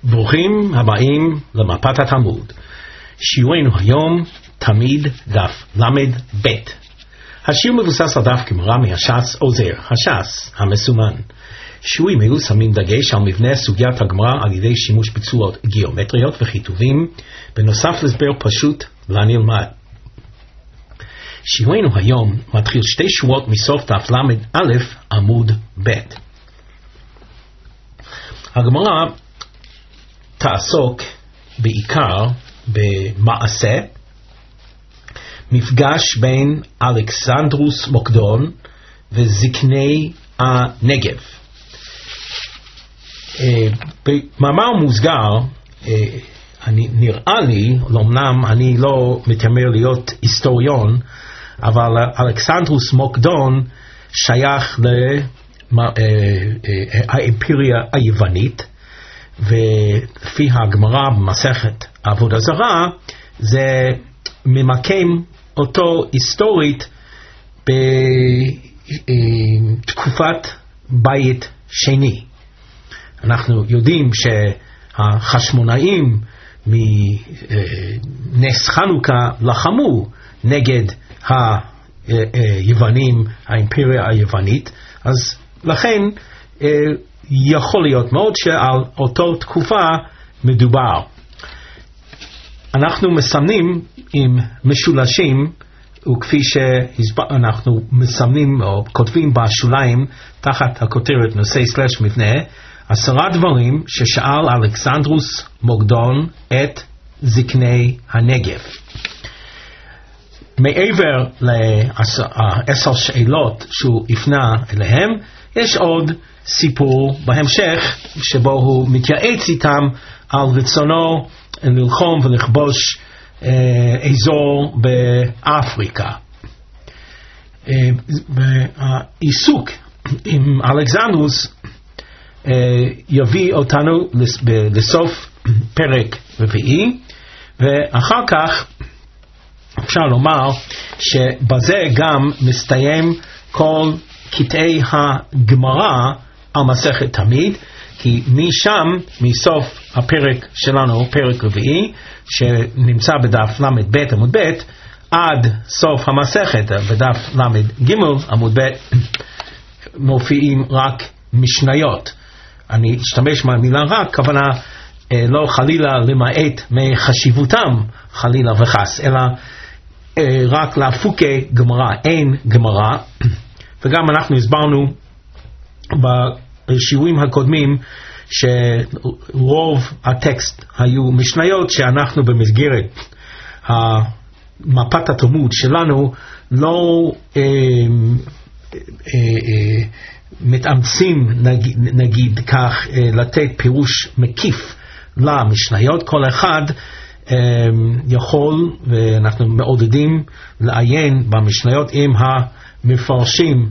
ברוכים הבאים למפת התלמוד. שיעורנו היום תמיד דף למד ב'. השיעור מבוסס על דף גמרא מהש"ס עוזר, הש"ס המסומן. שיעורים אלו שמים דגש על מבנה סוגיית הגמרא על ידי שימוש בצורות גיאומטריות וכיתובים, בנוסף להסבר פשוט לנלמד. שיעורנו היום מתחיל 2 שורות מסוף דף למד א' עמוד ב'. הגמרא תעסוק בעיקר במעשה, מפגש בין אלכסנדרוס מוקדון וזקני הנגב. במאמר מוסגר, נראה לי, אמנם אני לא מתיימר להיות היסטוריון, אבל אלכסנדרוס מוקדון שייך לאימפריה היוונית, ולפי הגמרא במסכת עבודה זרה זה ממקם אותו היסטורית בתקופת בית שני. אנחנו יודעים שהחשמונאים מנס חנוכה לחמו נגד היוונים, האימפריה היוונית, אז לכן יכול להיות מאוד שעל אותו תקופה מדובר. אנחנו מסמנים עם משולשים, וכפי שאנחנו מסמנים או כותבים בשוליים תחת הכותרת נושא / מבנה, 10 דברים ששאל אלכסנדרוס מוקדון את זקני הנגב. מעבר ל10 שאלות שהוא הפנה אליהם, יש עוד סיפור בהמשך שבו הוא מתייעץ איתם על רצונו ללחום ולכבוש אזור באפריקה. העיסוק עם אלכסנדרוס יביא אותנו לסוף פרק 4, ואחר כך אפשר לומר שבזה גם מסתיים כל קטעי הגמרא על מסכת תמיד, כי משם, מסוף הפרק שלנו, פרק 4, שנמצא בדף למד ב' עמוד ב', עד סוף המסכת בדף למד ג' עמוד ב', מופיעים רק משניות. אני אשתמש מהמילה רק, כוונה לא חלילה למעט מחשיבותם חלילה וחס, אלא רק להפוקי גמרא, אין גמרא. וגם אנחנו הסברנו בשיעורים הקודמים שרוב הטקסט היו משניות, שאנחנו במסגרת מפת התלמוד שלנו לא מתאמצים נגיד כך לתת פירוש מקיף למשניות. כל אחד יכול, ואנחנו מעודדים לעיין במשניות עם המפרשים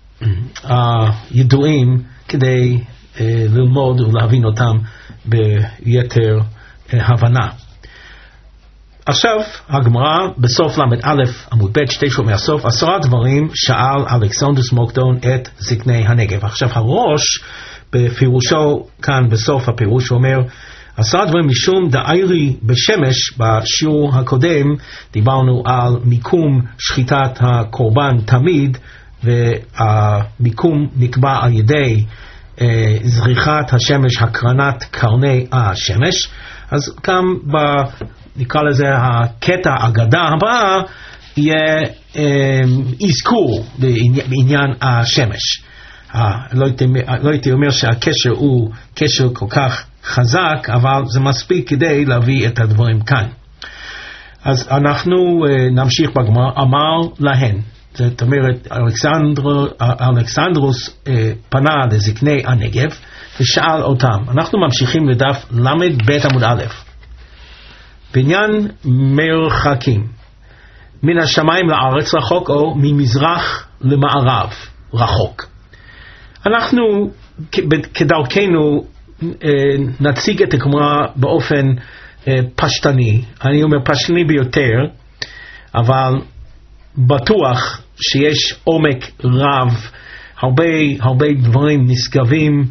הידועים כדי ללמוד ולהבין אותם ביתר הבנה. עכשיו הגמרא בסוף למד א' עמוד ב' 2 שורות מהסוף, 10 דברים שאל אלכסנדרוס מוקדון את זקני הנגב. עכשיו הראש בפירושו כאן בסוף הפירוש אומר 10 דברים משום דאיירי בשמש. בשיעור הקודם דיברנו על מיקום שחיטת הקורבן תמיד, והמיקום נקבע על ידי זריחת השמש, הקרנת קרני השמש. אז גם נקרא לזה הקטע אגדה הבאה יהיה אזכור בעניין השמש. לא הייתי אומר שהקשר הוא קשר כל כך חזק, אבל זה מספיק כדי להביא את הדברים כאן. אז אנחנו נמשיך בגמרא. אמר להן, זאת אומרת אלכסנדרוס פנה לזקני הנגב ושאל אותם. אנחנו ממשיכים לדף למד ב' עמוד א'. בעניין מרחקים, מן השמיים לארץ רחוק או ממזרח למערב רחוק. אנחנו כדרכנו נציג את הגמרא באופן פשטני, אני אומר פשטני ביותר, אבל בטוח שיש עומק רב, הרבה דברים נשגבים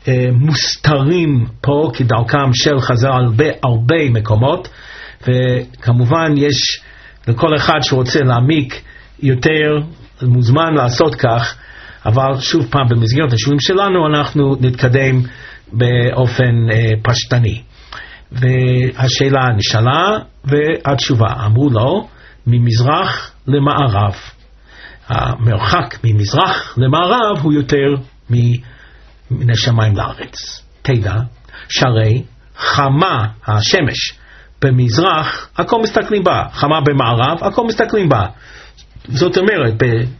מוסתרים פה כדרכם של חז"ל הרבה מקומות, וכמובן יש לכל אחד שרוצה להעמיק יותר מוזמן לעשות כך, אבל שוב פעם במסגרת השיעורים שלנו אנחנו נתקדם באופן פשטני. והשאלה נשאלה והתשובה, אמרו לו ממזרח למערב. המרחק ממזרח למערב הוא יותר מן השמיים לארץ. תדע שהרי חמה השמש במזרח הכל מסתכלים בה, חמה במערב הכל מסתכלים בה. זאת אומרת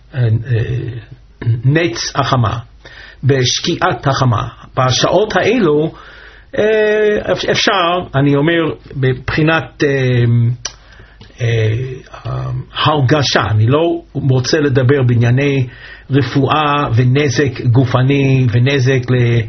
בנץ החמה, בשקיעת החמה, בשעות האלו אפשר, אני אומר בבחינת הרגשה, אני לא רוצה לדבר בענייני רפואה ונזק גופני ונזק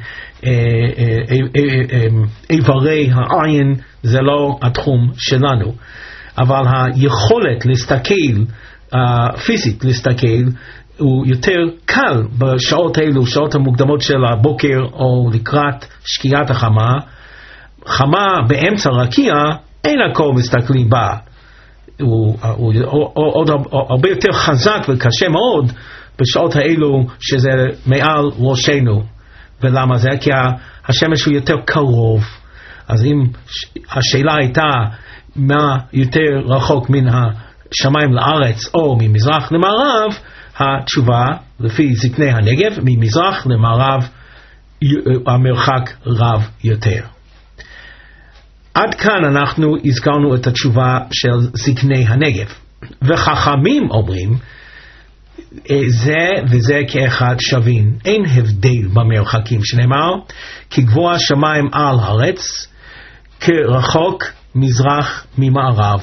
לאיברי העין, זה לא התחום שלנו, אבל היכולת להסתכל, פיזית להסתכל, הוא יותר קל בשעות האלו, שעות המוקדמות של הבוקר או לקראת שקיעת החמה. חמה באמצע רקיע, אין הכל מסתכלים בה, הוא עוד הרבה יותר חזק וקשה מאוד בשעות האלו שזה מעל ראשנו. ולמה זה? כי השמש הוא יותר קרוב. אז אם השאלה הייתה מה יותר רחוק מן השמיים לארץ או ממזרח למערב, התשובה לפי זקני הנגב, ממזרח למערב המרחק רב יותר. עד כאן אנחנו הזכרנו את התשובה של זקני הנגב. וחכמים אומרים זה וזה כאחד שווים, אין הבדל במרחקים, שנאמר כגבוה שמיים על הארץ כרחוק מזרח ממערב.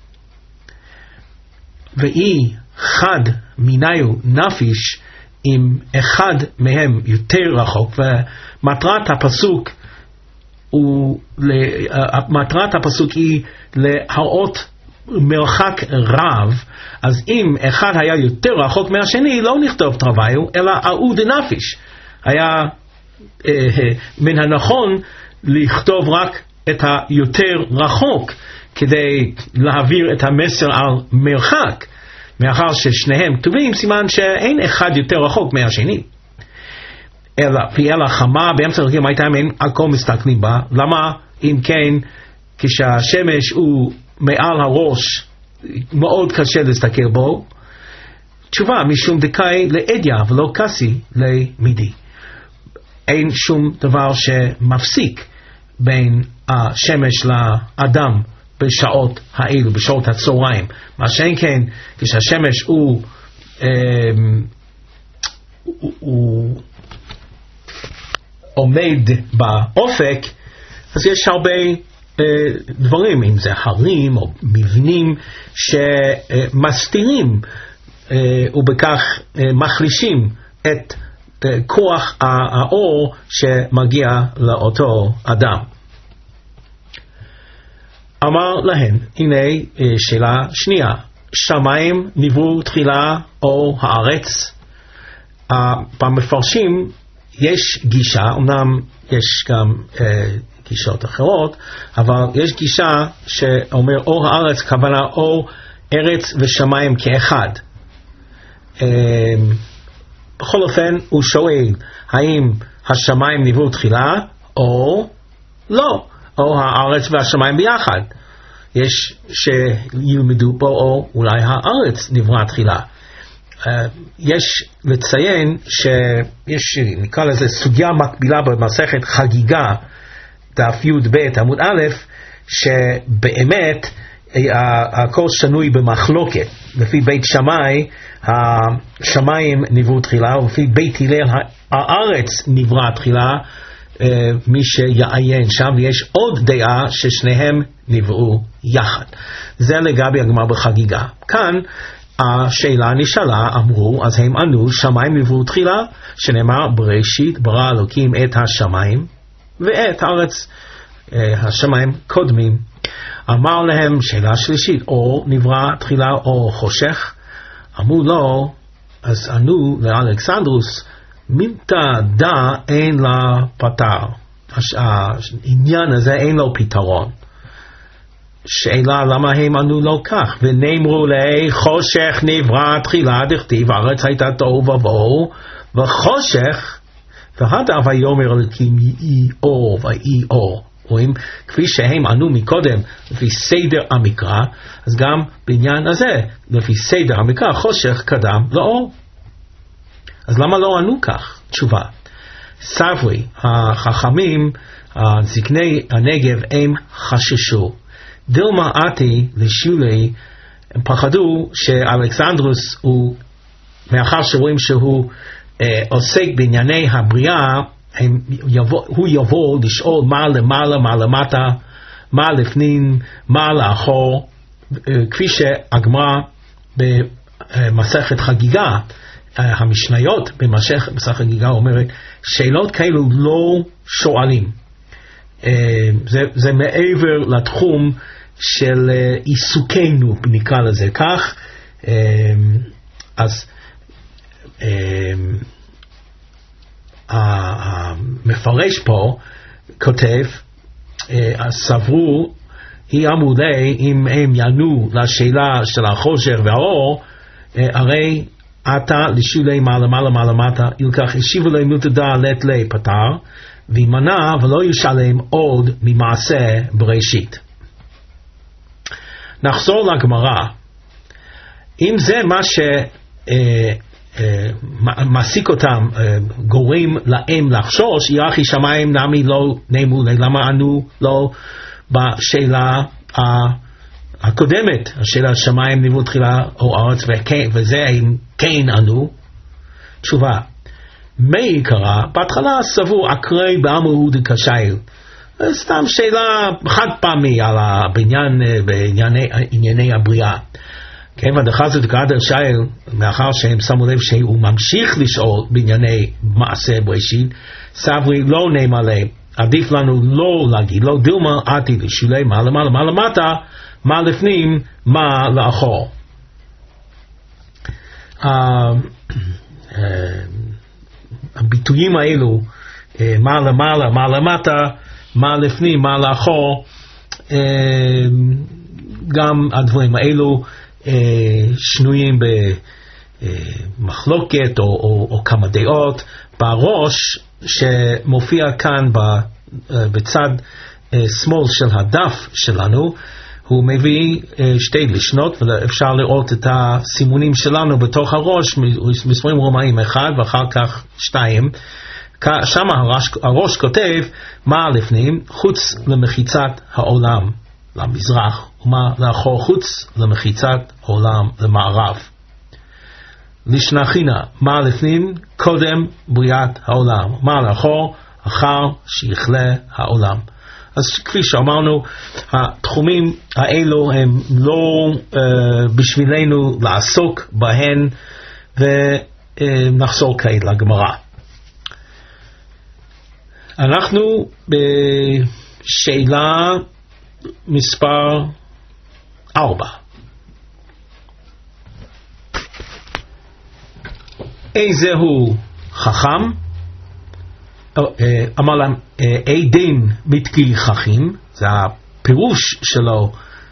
ואי חד מיניו נפיש, אם אחד מהם יותר רחוק. ומטרת הפסוק היא להראות מרחק רב. אז אם אחד היה יותר רחוק מהשני, לא נכתוב תרוויו, אלא אהוד נפיש. היה מן הנכון לכתוב רק את היותר רחוק, כדי להעביר את המסר על מרחק. מאחר ששניהם כתובים, סימן שאין אחד יותר רחוק מהשני. אלא חמה באמצע הרקיע הייתה מן הכל מסתכלים בה. למה? אם כן, כשהשמש הוא מעל הראש, מאוד קשה להסתכל בו. תשובה, משום דקאי לאדיה ולא קסי למידי. אין שום דבר שמפסיק בין השמש לאדם בשעות האלו, בשעות הצהריים. מה שאין כן, כשהשמש הוא עומד באופק, אז יש הרבה דברים, אם זה הרים או מבנים שמסתירים ובכך מחלישים את כוח האור שמגיע לאותו אדם. אמר להם, הנה שאלה שנייה, שמיים נבראו תחילה או הארץ? במפרשים יש גישה, אמנם יש גם גישות אחרות, אבל יש גישה שאומר או הארץ, כוונה או ארץ ושמיים כאחד. בכל אופן הוא שואל, האם השמיים נבראו תחילה או לא, או הארץ והשמיים ביחד. יש שילמדו פה או אולי הארץ נברא תחילה. יש לציין שיש, נקרא לזה סוגיה מקבילה במסכת חגיגה, דף י"ב עמוד א', שבאמת הכל שנוי במחלוקת. לפי בית שמאי השמיים נבראו תחילה, ולפי בית הלל הארץ נברא תחילה. מי שיעיין שם, ויש עוד דעה ששניהם נבראו יחד. זה לגבי הגמרא בחגיגה. כאן השאלה נשאלה, אמרו, אז הם ענו, שמיים נבראו תחילה, שנאמר בראשית ברא אלוקים את השמיים ואת הארץ. השמיים קודמים. אמר להם, שאלה שלישית, או נברא תחילה או חושך? אמרו לא. אז ענו לאלכסנדרוס, מילתא דא אין לה פתר. העניין הזה אין לו פתרון. שאלה למה הם ענו לו כך? ונאמרו לי חושך נברא תחילה דכתיב הארץ הייתה תוהו ובוהו וחושך והדר ויאמר אלוקים יהי אור ויהי אור. רואים? כפי שהם ענו מקודם לפי סדר המקרא, אז גם בעניין הזה לפי סדר המקרא חושך קדם לאור. אז למה לא ענו כך? תשובה, סברי, החכמים, זקני הנגב, הם חששו. דילמה עתי לשולי, הם פחדו שאלכסנדרוס, מאחר שרואים שהוא עוסק בענייני הבריאה, הוא יבוא לשאול מה למעלה, מה למטה, מה לפנים, מה לאחור, כפי שהגמרא במסכת חגיגה, המשניות במסכת חגיגה אומרת, שאלות כאלו לא שואלים. זה מעבר לתחום של עיסוקנו, נקרא לזה כך. אז המפרש פה כותב, סברו, היא אמודי, אם הם יענו לשאלה של החושך והאור, הרי אתה לשולי מעלה מעלה מעלה מטה, ילקח השיבו להם מילתא דא לית לי פתר, וימנע ולא ישלם עוד ממעשה בראשית. נחזור לגמרא. אם זה מה שמעסיק אותם, גורם להם לחשוש, ירחי שמיים נמי לא נאמרו לי, למה ענו לא בשאלה הקודמת, השאלה שמיים נבראו תחילה או ארץ, וזה הם כן ענו. תשובה, מי קרא? בהתחלה סבור אקרי באמרו דקשייל, סתם שאלה חד פעמי על בענייני הבריאה. כן, ודחזו דקאדר שייל, מאחר שהם שמו לב שהוא ממשיך לשאול בענייני מעשה בראשית, סברי לא נאמר להם, עדיף לנו לא להגיד, לא דילמה עתי לשולי מה למעלה מה למטה, מה לפנים, מה לאחור. הביטויים האלו, מה למעלה, מה למטה, מה לפנים, מה לאחור, גם הדברים האלו שנויים במחלוקת או כמה דעות. בראש שמופיע כאן בצד שמאל של הדף שלנו, הוא מביא שתי לשונות, ואפשר לראות את הסימונים שלנו בתוך הראש, מספרים רומאים 1 ואחר כך 2. שם הראש כותב מה לפנים, חוץ למחיצת העולם למזרח, ומה לאחור, חוץ למחיצת העולם למערב. לשנחינה, מה לפנים, קודם בריאת העולם, מה לאחור, אחר שיכלה העולם. אז כפי שאמרנו, התחומים האלו הם לא בשבילנו לעסוק בהן, ונחזור כעת לגמרא. אנחנו בשאלה מספר 4. איזהו חכם? אמר להם, עדין מתקי חכים, זה הפירוש שלו,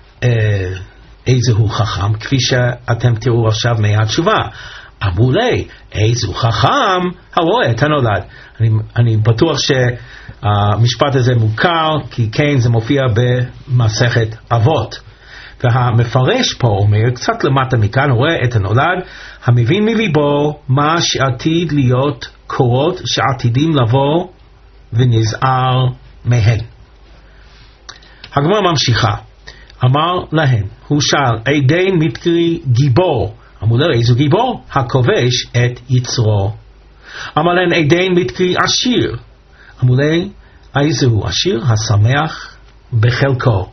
איזהו חכם, כפי שאתם תראו עכשיו מהתשובה. אמרו לי, איזהו חכם הרואה את הנולד. אני בטוח שהמשפט הזה מוכר, כי כן זה מופיע במסכת אבות. והמפרש פה אומר, קצת למטה מכאן, רואה את הנולד, המבין מליבו מה שעתיד להיות קורות שעתידים לבוא ונזהר מהן. הגמרא ממשיכה, אמר להם, הוא שאל, עדין מתקרי גיבור, אמרו לו, איזו גיבור? הכובש את יצרו. אמר להם, עדין מתקרי עשיר, אמרו להם, איזו עשיר? השמח בחלקו.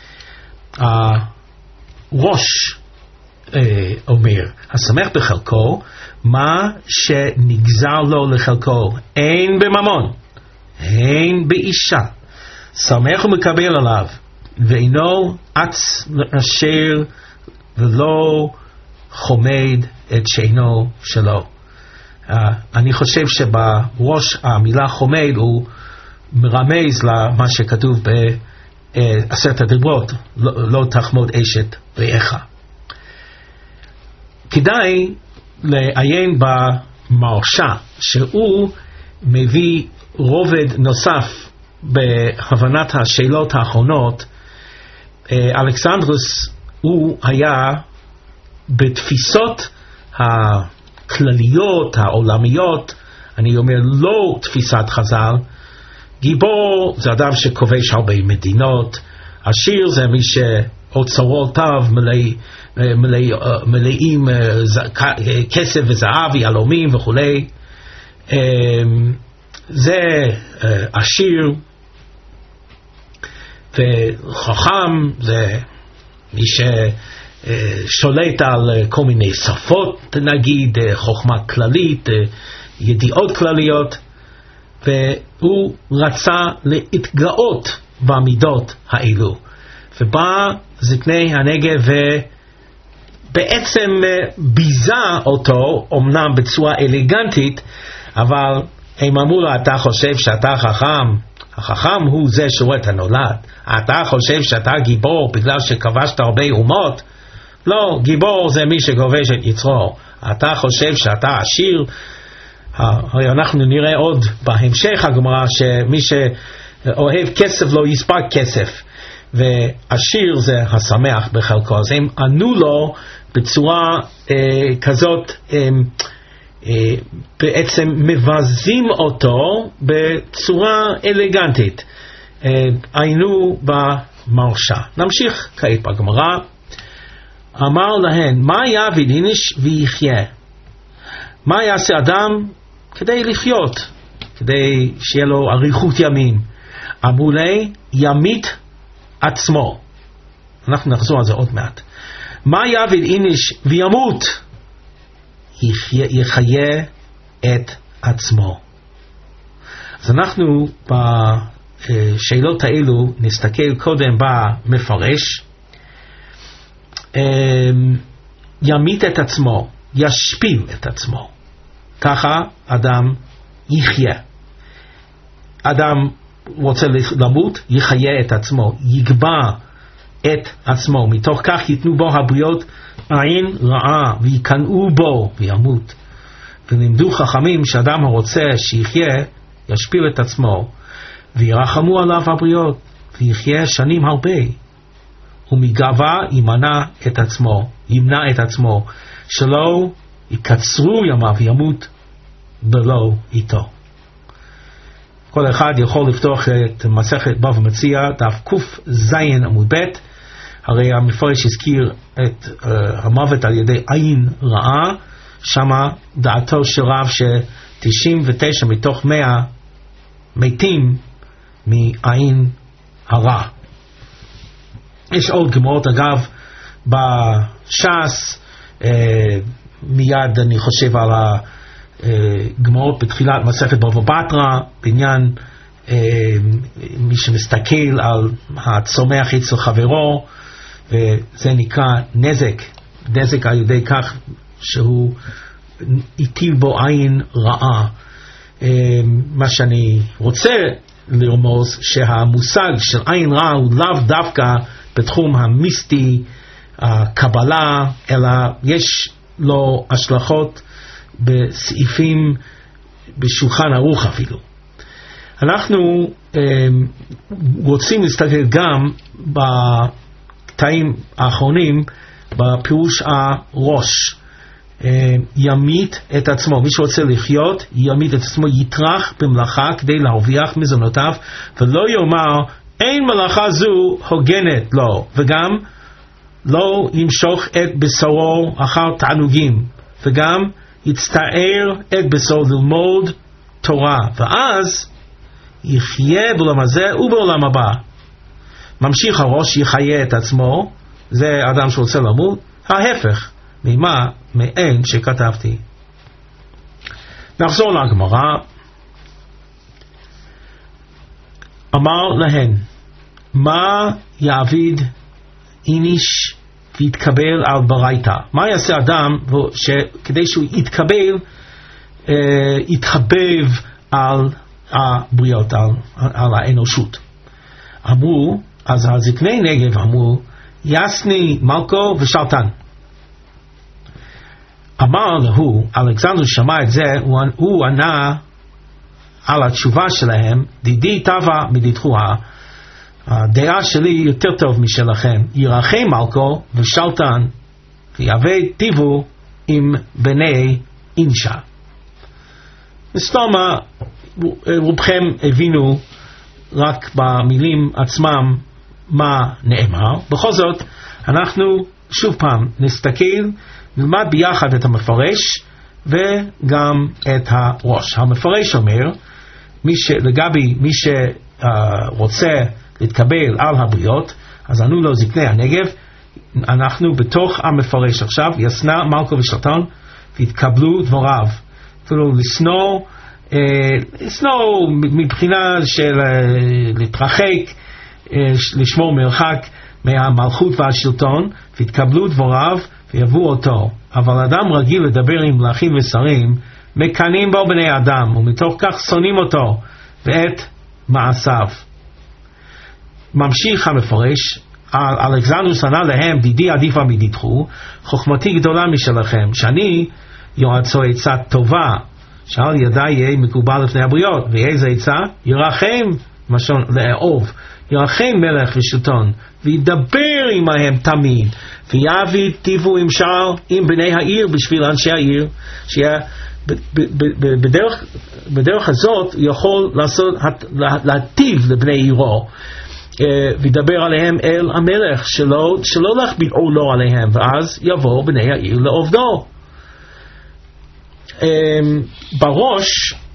ראש אומר, השמח בחלקו, מה שנגזר לו לחלקו, אין בממון, אין באישה, שמח ומקבל עליו, ואינו עץ אשר ולא חומד את שאינו שלו. אני חושב שבראש המילה חומד הוא מרמז למה שכתוב בעשרת הדיברות, לא תחמוד אשת רעך. כדאי לעיין במרשה, שהוא מביא רובד נוסף בהבנת השאלות האחרונות. אלכסנדרוס הוא היה בתפיסות הכלליות, העולמיות, אני אומר לא תפיסת חז"ל. גיבור זה אדם שכובש הרבה מדינות, עשיר זה מי שאוצרותיו מלאים כסף וזהב, יהלומים וכולי. זה עשיר. וחכם זה מי ששולט על כל מיני שפות, נגיד חוכמה כללית, ידיעות כלליות, והוא רצה להתגאות במידות האלו. ובא זקני הנגב ובעצם ביזה אותו, אמנם בצורה אלגנטית, אבל הם אמרו לו, אתה חושב שאתה חכם? החכם הוא זה שרואה את הנולד. אתה חושב שאתה גיבור בגלל שכבשת הרבה אומות? לא, גיבור זה מי שכובש את יצרו. אתה חושב שאתה עשיר? הרי אנחנו נראה עוד בהמשך הגמרא שמי שאוהב כסף לא יספק כסף, ועשיר זה השמח בחלקו. אז הם ענו לו בצורה כזאת, בעצם מבזים אותו בצורה אלגנטית. היינו במרשה. נמשיך כעת בגמרא. אמר להן, מה יעביד איניש ויחיה? מה יעשה אדם כדי לחיות, כדי שיהיה לו אריכות ימים? אמרו לי, ימית עצמו. אנחנו נחזור על זה עוד מעט. מה יעביד איניש וימות? יחיה את עצמו. אז אנחנו בשאלות האלו נסתכל קודם במפרש. ימית את עצמו, ישפיל את עצמו, ככה אדם יחיה. אדם רוצה למות, יחיה את עצמו, יגבע את עצמו, מתוך כך ייתנו בו הבריות עין רעה ויקנאו בו וימות. ולימדו חכמים שאדם הרוצה שיחיה ישפיל את עצמו וירחמו עליו הבריות ויחיה שנים הרבה, ומגאווה ימנע את עצמו שלא יקצרו ימיו וימות בלא איתו. כל אחד יכול לפתוח את מסכת בבא מציעא דף קז עמוד ב'. הרי המפרש הזכיר את המוות על ידי עין רעה. שמה דעתו של רב ש99 מתוך 100 מתים מעין הרע. יש עוד גמרות אגב בש"ס, מיד אני חושב על הגמרות בתחילת מסכת בבא בתרא בעניין מי שמסתכל על הצומח אצל חברו, וזה נקרא נזק על ידי כך שהוא הטיל בו עין רעה. מה שאני רוצה לרמוז שהמושג של עין רעה הוא לאו דווקא בתחום המיסטי, הקבלה, אלא יש לו השלכות בסעיפים בשולחן ערוך אפילו. אנחנו רוצים להסתכל גם בקטעים האחרונים בפירוש הראש. ימית את עצמו, מי שרוצה לחיות ימית את עצמו, יטרח במלאכה כדי להרוויח מזונותיו, ולא יאמר אין מלאכה זו הוגנת לו, וגם לא ימשוך את בשרו אחר תענוגים, וגם יצטער את בשרו ללמוד תורה, ואז יחיה בעולם הזה ובעולם הבא. ממשיך הראש, יחיה את עצמו, זה אדם שרוצה למות, ההפך מאין שכתבתי. נחזור לגמרא. אמר להן, מה יעביד איניש ויתקבל על ברייתא? מה יעשה אדם כדי שהוא יתקבל התחבב על הבריות, על האנושות. אמרו, אז הזקני נגב אמרו, יסני מלכו ושלטן. אמר לו, אלכסנדר שמע את זה, הוא ענה על התשובה שלהם, דידי טבע מדידכוה, הדעה שלי יותר טוב משלכם, ירחם מלכו ושלטן, ויהווה טיבו עם בני אינשה. וסתומה, רובכם הבינו רק במילים עצמם מה נאמר. בכל זאת, אנחנו שוב פעם נסתכל, נלמד ביחד את המפרש וגם את הראש. המפרש אומר, לגבי מי שרוצה להתקבל על הבריות, אז ענו לו זקני הנגב, אנחנו בתוך המפרש עכשיו, יסנה מלכו ושלטן, והתקבלו דבריו. אפילו לשנוא מבחינה של להתרחק, לשמור מרחק מהמלכות והשלטון, והתקבלו דבריו ויבואו אותו. אבל אדם רגיל לדבר עם מלכים ושרים, מקנאים בו בני אדם, ומתוך כך שונאים אותו ואת מעשיו. ממשיך המפרש, אלכסנדר שנא להם, דידי עדיפה מדידכו, חוכמתי גדולה משלכם, שאני יועצו עצה טובה, שעל ידי יהיה מקובל לפני הבריות. ואיזה עצה? ירחם, משון לאהוב, ירחם מלך ושלטון, וידבר עמהם תמיד, ויביא טיבו עם שאר, עם בני העיר, בשביל אנשי העיר, בדרך הזאת יכול להטיב לבני עירו, וידבר עליהם אל המלך, שלא להכביד עולו עליהם, ואז יבוא בני העיר לעובדו. בראש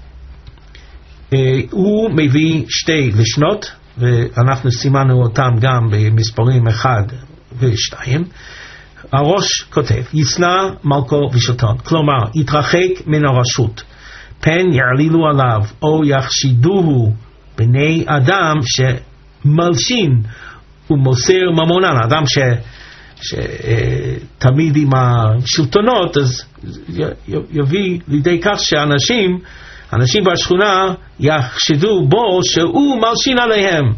הוא מביא שתי לשנות, ואנחנו סימנו אותם גם במספרים 1 ו-2. הראש כותב, יסנא מלכו ושלטון, כלומר יתרחק מן הרשות, פן יעלילו עליו או יחשידוהו בני אדם שמלשין ומוסר ממונן. אדם שתמיד עם השלטונות, אז יביא לידי כך שאנשים בשכונה יחשדו בו שהוא מלשין עליהם.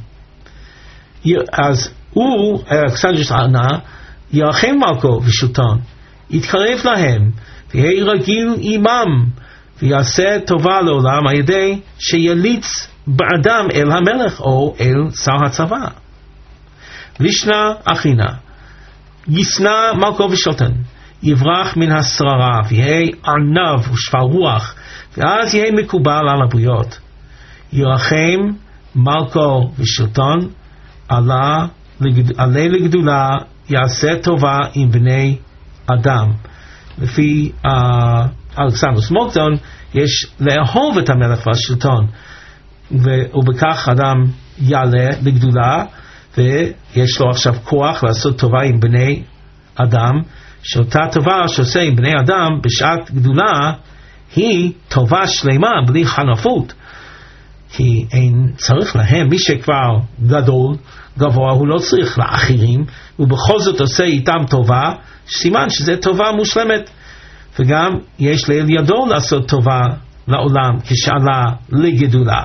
אז הוא, אלכסנדר ענה, ירחם מלכו ושלטון, יתקרב להם, ויהיה רגיל עמם, ויעשה טובה לעולם על ידי שיליץ באדם אל המלך או אל שר הצבא. לישנא אחינה, יסנא מלכו ושלטון, יברח מן השררה, ויהיה ענב ושפל רוח, ואז יהיה מקובל על הבריות. ירחם מלכו ושלטון, עלה לגדולה, יעשה טובה עם בני אדם. לפי אלכסנדר סמוקטון, יש לאהוב את המלך והשלטון, ובכך אדם יעלה לגדולה, ויש לו עכשיו כוח לעשות טובה עם בני אדם, שאותה טובה שעושה עם בני אדם בשעת גדולה, היא טובה שלמה בלי חנפות, כי אין צריך להם, מי שכבר גדול, גבוה, הוא לא צריך לאחרים, ובכל זאת עושה איתם טובה, סימן שזה טובה מושלמת, וגם יש לאל ידו לעשות טובה לעולם כשעלה לגדולה.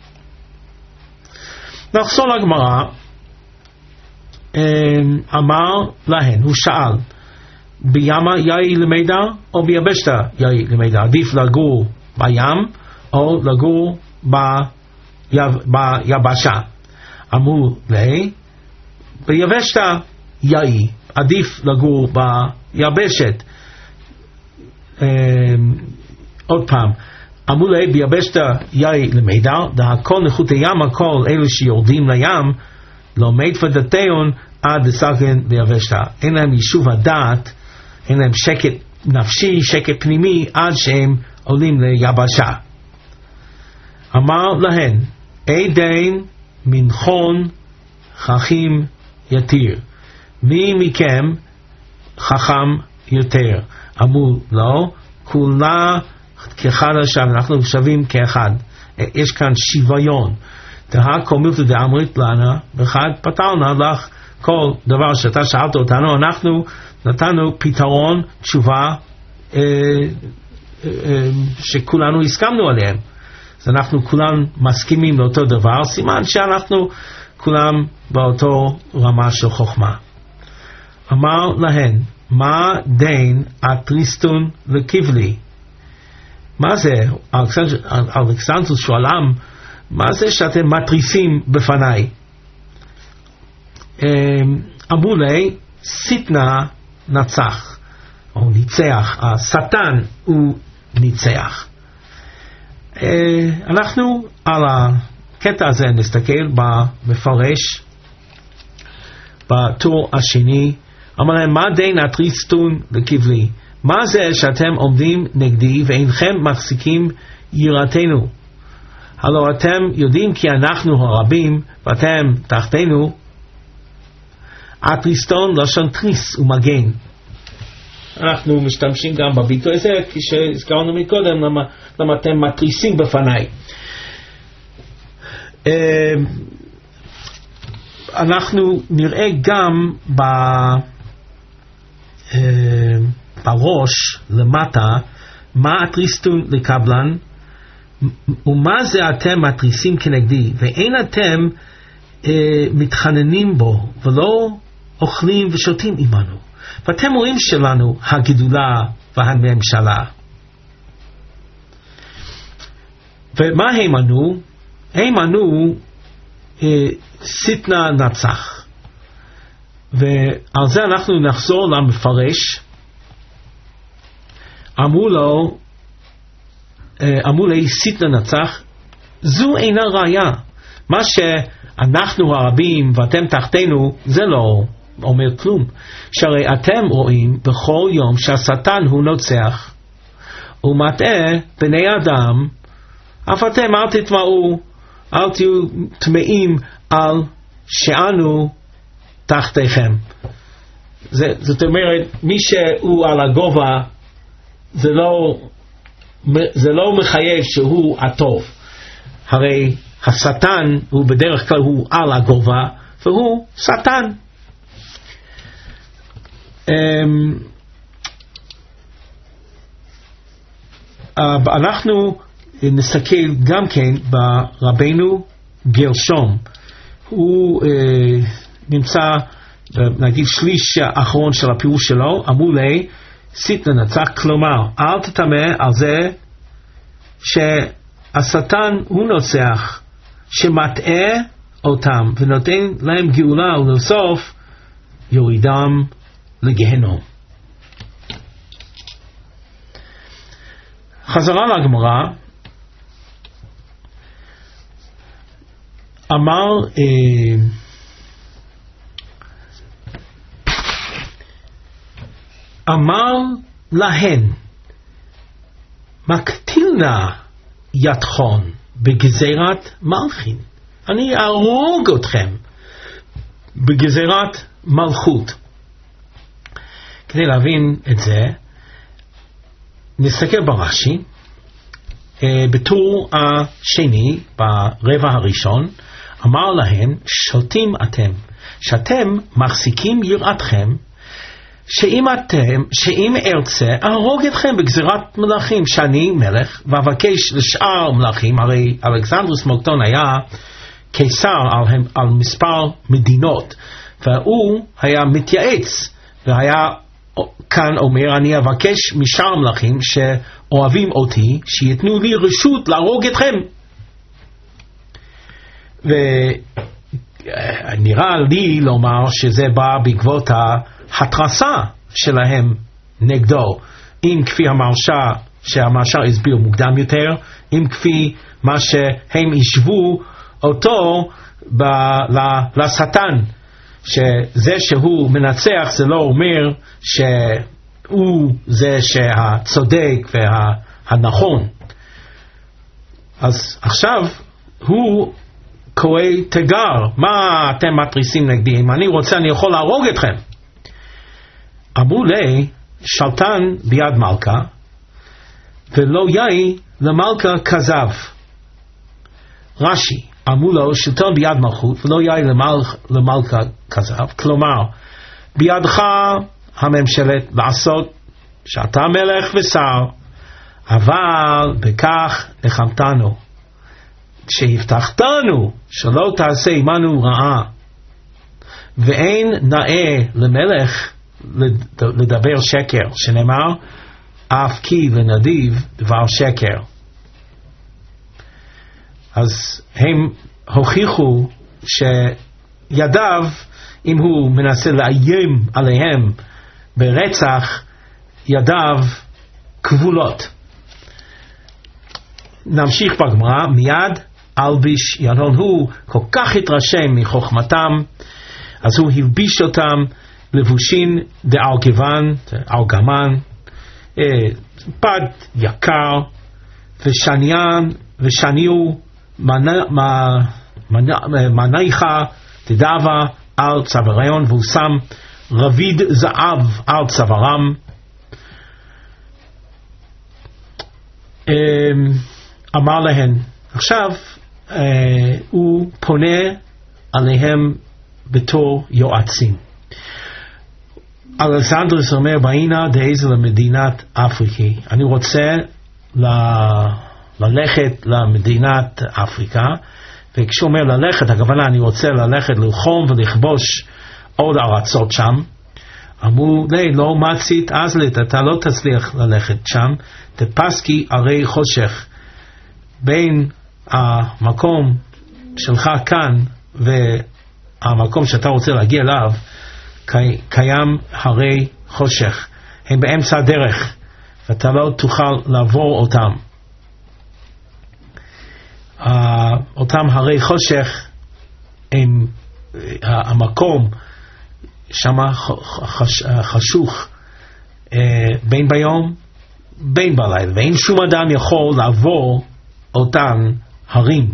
נחזור לגמרא. אמר להן, הוא שאל, בימה יאי למדע או ביבשתה יאי למדע? עדיף לגור בים או לגור ביבשה? אמרו לי, ביבשתה יאי, עדיף לגור ביבשת. עוד פעם, אמרו לי, ביבשתה יאי למדע, דהכל נחותי ים, הכל אלו שיורדים לים, לא מת ודתיון עד לסגן ביבשתה. אין להם יישוב הדעת, אין להם שקט נפשי, שקט פנימי, עד שהם עולים ליבשה. אמר להן, עדין מנחון חכים יתיר, מי מכם חכם יותר? אמרו לו, כולה כאחד השם, אנחנו שווים כאחד. יש כאן שוויון. דהה קומילתא דאמרית לנה, ואחד פתרנה לך כל דבר שאתה שאלת אותנו, אנחנו נתנו פתרון, תשובה שכולנו הסכמנו עליהם. אז אנחנו כולם מסכימים לאותו דבר, סימן שאנחנו כולם באותו רמה של חוכמה. אמר להן, מה דין התריסטון לקיבלי? מה זה? אלכסנדרוס שואלם, מה זה שאתם מתריסים בפניי? אמרו לי, שטנה נצח, או ניצח, השטן הוא ניצח. אנחנו על הקטע הזה נסתכל במפרש, בטור השני, אמר להם, מה דין התריסטון לקיבלי? מה זה שאתם עומדים נגדי ואינכם מחזיקים יראתנו? הלא אתם יודעים כי אנחנו הרבים ואתם תחתנו. התריסטון לשון תריס ומגן. אנחנו משתמשים גם בביטוי הזה כשהזכרנו מקודם למה אתם מתריסים בפניי. אנחנו נראה גם בראש למטה מה התריסטון לקבלן ומה זה אתם מתריסים כנגדי ואין אתם מתחננים בו ולא אוכלים ושותים עמנו ואתם רואים שלנו הגדולה והממשלה. ומה הם ענו? הם ענו שטנה נצח. ועל זה אנחנו נחזור למפרש. אמרו לי שטנה נצח, זו אינה ראיה. מה שאנחנו הרבים ואתם תחתנו זה לא אומר כלום. שהרי אתם רואים בכל יום שהשטן הוא נוצח ומטעה בני אדם. אף אתם אל תטמעו, אל תהיו טמאים על שאנו תחתיכם. זאת אומרת, מי שהוא על הגובה זה לא מחייב שהוא הטוב. הרי השטן הוא בדרך כלל הוא על הגובה והוא שטן. אנחנו נסתכל גם כן ברבנו גרשום. הוא נמצא נגיד שליש האחרון של הפירוש שלו. אמרו לי שטנה נצח, כלומר אל תטמא על זה שהשטן הוא נוצח שמטעה אותם ונותן להם גאולה ולסוף יורידם לגהנום. חזרה לגמרא. אמר להן, מקטילנה יתכון בגזירת מלכין. אני ארוג אתכם בגזירת מלכות. כדי להבין את זה, נסתכל ברש"י, בטור השני, ברבע הראשון, אמר להם, שותים אתם, שאתם מחזיקים יראתכם, שאם ארצה, ארוג אתכם בגזירת מלכים, שאני מלך, ואבקש לשאר מלכים. הרי אלכסנדרוס מוקדון היה קיסר על מספר מדינות, והוא היה מתייעץ, והיה כאן אומר, אני אבקש משאר מלכים שאוהבים אותי, שיתנו לי רשות להרוג אתכם. ונראה לי לומר שזה בא בעקבות ההתרסה שלהם נגדו, אם כפי שהמרשה הסביר מוקדם יותר, אם כפי מה שהם ישבו אותו לשטן, שזה שהוא מנצח זה לא אומר שהוא זה שהצודק והנכון. אז עכשיו הוא קורא תגר, מה אתם מתריסים נגדי? אם אני רוצה אני יכול להרוג אתכם. אמרו לי, שלטן ביד מלכה ולא יאי למלכה כזב. רש"י, אמרו לו שלטון ביד מלכות ולא יאי למלכה כזב, כלומר בידך הממשלת לעשות שאתה מלך ושר, אבל בכך נחמתנו, שהבטחתנו שלא תעשה עמנו רעה, ואין נאה למלך לדבר שקר, שנאמר אף כי לנדיב דבר שקר. אז הם הוכיחו שידיו, אם הוא מנסה לאיים עליהם ברצח, ידיו כבולות. נמשיך בגמרא. מיד אלביש ירון, הוא כל כך התרשם מחוכמתם, אז הוא הלביש אותם לבושין דארגמן, בד יקר ושניו מניחה תדבה על צווארם, והוא שם רביד זהב על צווארם. אמר להן, עכשיו הוא פונה עליהם בתור יועצים. אלכסנדרוס אומר, באינה דאיזה למדינת אפריקי, אני רוצה ללכת למדינת אפריקה. וכשהוא אומר ללכת, הכוונה אני רוצה ללכת ללחום ולכבוש עוד ארצות שם. אמרו לי, לא מצית אזלית, אתה לא תצליח ללכת שם, תפסקי הרי חושך. בין המקום שלך כאן והמקום שאתה רוצה להגיע אליו קיים הרי חושך, הם באמצע הדרך ואתה לא תוכל לעבור אותם. אותם הרי חושך הם המקום שמה חשוך בין ביום בין בלילה, ואין שום אדם יכול לעבור אותן הרים.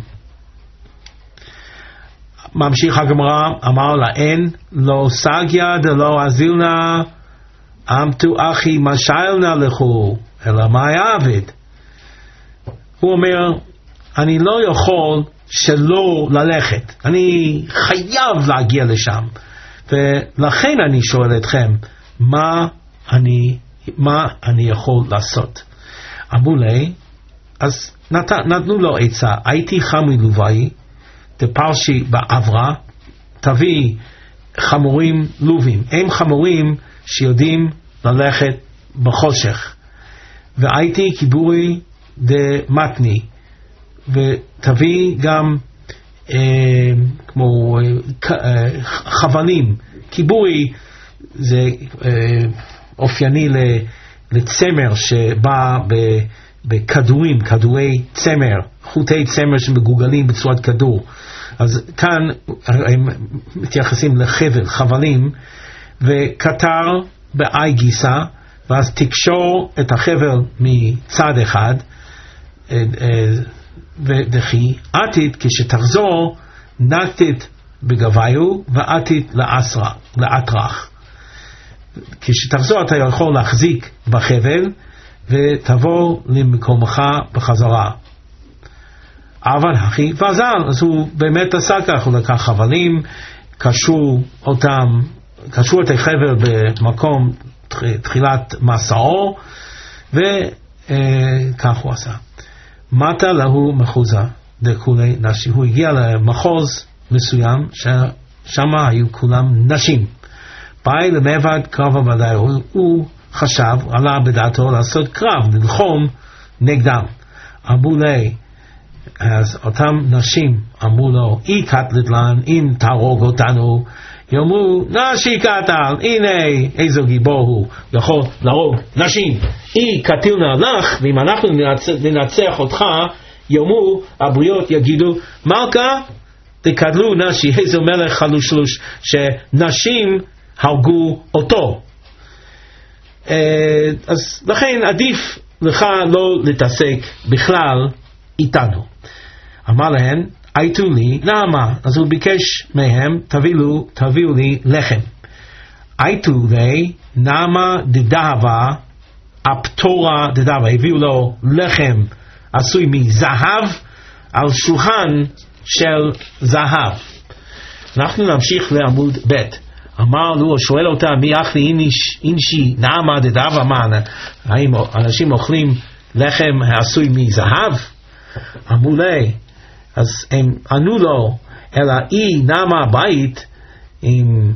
ממשיך הגמרא, אמר להן, לא סגיה דלא אזילנה אמתו אחי משאלנה לכו, אלא מה יעבד. הוא אומר, אני לא יכול שלא ללכת, אני חייב להגיע לשם, ולכן אני שואל אתכם, מה אני יכול לעשות? אמרו לי, אז נתנו לו עצה, הייתי חמי לובי, תפרשי בעברה, תביא חמורים לובים, הם חמורים שיודעים ללכת בחושך, והייתי קיבורי דמתני, ותביא גם כמו חבלים. קיבורי זה אופייני לצמר שבא בכדורים, כדורי צמר, חוטי צמר שמגוגלים בצורת כדור. אז כאן הם מתייחסים לחבל, חבלים, וכתר באי גיסה, ואז תקשור את החבל מצד אחד, ודחי עתית כשתחזור נקתית בגביו ועתית לאטרח. כשתחזור אתה יכול להחזיק בחבל ותבוא למקומך בחזרה. אבל הכי ועזל, אז הוא באמת עשה כך, הוא לקח חבלים, קשרו את החבל במקום תחילת מסעו, וכך הוא עשה. מטה להו מחוזה דכולי נשים, הוא הגיע למחוז מסוים ששם היו כולם נשים. באי למבד קרב ודאי, הוא חשב, עלה בדעתו לעשות קרב, ללחום נגדם. אמרו לי, אז אותם נשים אמרו לו, אי קטלת לן, אם תהרוג אותנו, יאמרו, נשי קטל, הנה איזו גיבור הוא, יכול להרוג נשים. אי קטילנה לך, ואם אנחנו ננצח אותך, יאמרו, הבריות יגידו, מלכה, תקדלו נשי, איזו מלך חלושלוש, שנשים הרגו אותו. אז לכן עדיף לך לא להתעסק בכלל איתנו. אמר להן, הייתו לי נעמה, אז הוא ביקש מהם, תביאו לי לחם. הייתו לי נעמה דדהבה, הפטורה דדהבה, הביאו לו לחם עשוי מזהב על שולחן של זהב. אנחנו נמשיך לעמוד ב'. אמר לו, שואל אותה, מי אכלי אינשי נעמה דדהבה, מה, האם אנשים אוכלים לחם העשוי מזהב? אמרו לי, אז הם ענו לו, אלא אי נמה בית, אם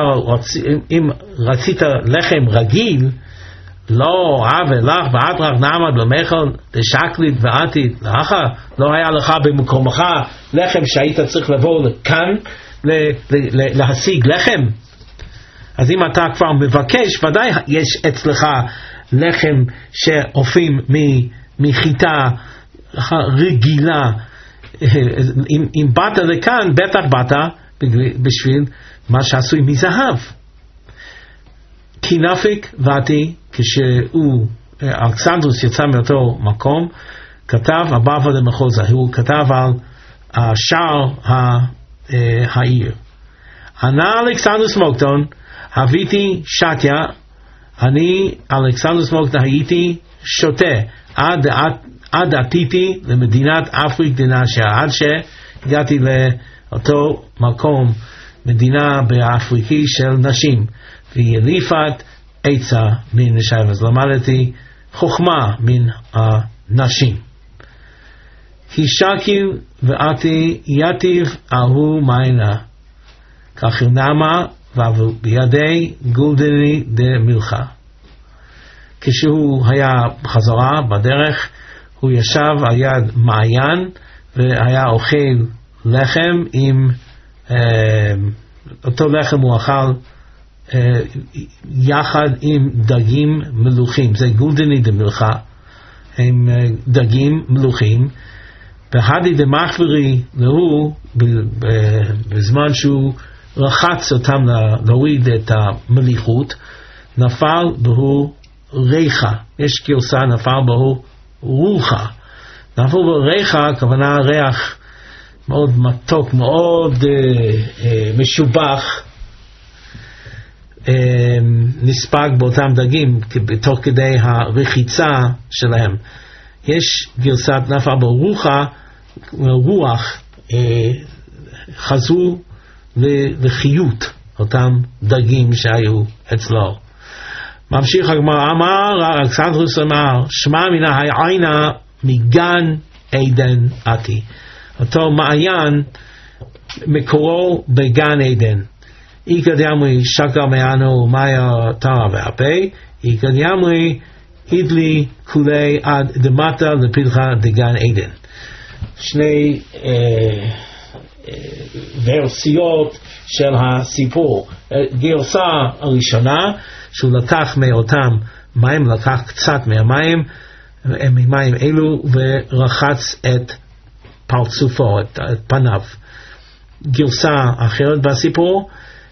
רצית לחם רגיל, לא עוול לך באטרח נעמד במחל דשקלית ועתית לך, לא היה לך במקומך לחם שהיית צריך לבוא לכאן להשיג לחם. אז אם אתה כבר מבקש, ודאי יש אצלך לחם שעופים מחיטה רגילה. אם באת לכאן, בטח באת בשביל מה שעשוי מזהב. כי נפיק ואתי, כשהוא אלכסנדרוס יצא מאותו מקום, כתב הבבא למחוזה, הוא כתב על שער העיר. ענה אלכסנדרוס מוקדון, הביתי שתיה, אני אלכסנדרוס מוקדון הייתי שותה עד עתיתי למדינת אפריק דינשיה, עד שהגעתי לאותו מקום, מדינה באפריקי של נשים, ויליפת עצה מן נשיים. אז למדתי חוכמה מן הנשים. כי שקיל ואתי יתיב אהו מיינה, כך נמה ובידי גולדני דמלכה. כשהוא היה בחזרה בדרך, הוא ישב על יד מעיין והיה אוכל לחם עם אותו לחם הוא אכל יחד עם דגים מלוכים. זה גולדני דמלכה, הם דגים מלוכים. והדי דמחברי להוא, בזמן שהוא רחץ אותם להוריד את המליחות, נפל בהו ריחה. יש גרסה נפל בהו רוחה. נפל בהו ריחה, הכוונה ריח מאוד מתוק, מאוד משובח, נספג באותם דגים בתוך כדי הרחיצה שלהם. יש גרסת נפל ברוחה, רוח, חזו לחיות אותם דגים שהיו אצלו. ממשיך הגמרא, אמר אלכסנדרוס אמר, שמע מן העיינה מגן עדן עתי. אותו מעיין מקורו בגן עדן. איכד ימרי שקר מענו מאיה תרה והפה, איכד ימרי אידלי כולי עד דמטה לפתחה דגן עדן. שני ורסיות של הסיפור. גרסה הראשונה שהוא לקח מאותם מים, לקח קצת מהמים, ממים אלו, ורחץ את פרצופו, את פניו. גרסה אחרת בסיפור